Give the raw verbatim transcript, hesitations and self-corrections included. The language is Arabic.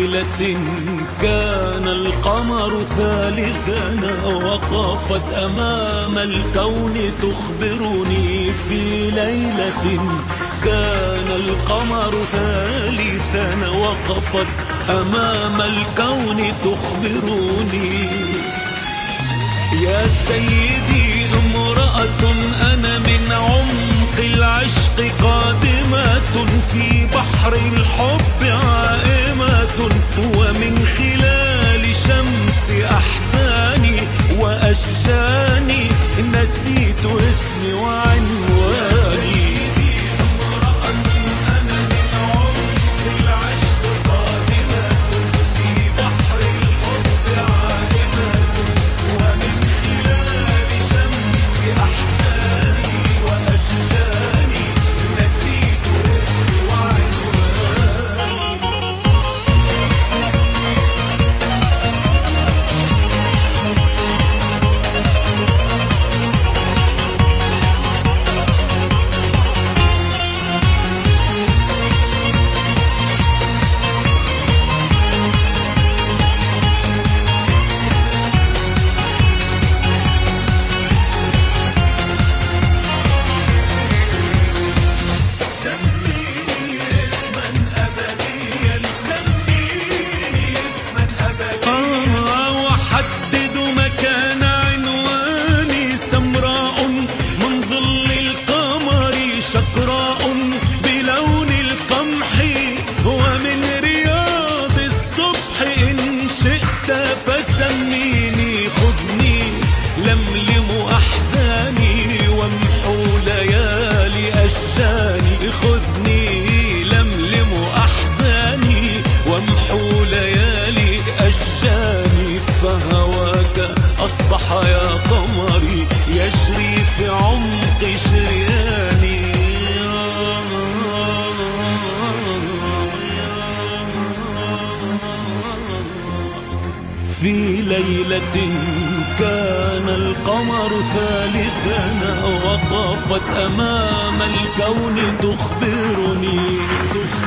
ليلة كان القمر ثالثنا وقفت أمام الكون تخبرني. في ليلة كان القمر ثالثنا وقفت أمام الكون تخبرني. يا سيدي امرأة أنا من عمق العشق قادمة، في بحر الحب عائمة، ومن خلال شمس أحزاني وأشجاني نسيت اسمي وعنواني. خذني لملم أحزاني وامحو ليالي أشجاني، فهواك أصبح يا قمري يجري في عمق شرياني. في ليلة كان القمر ثالثنا وقفت أمام الكون تخبرني.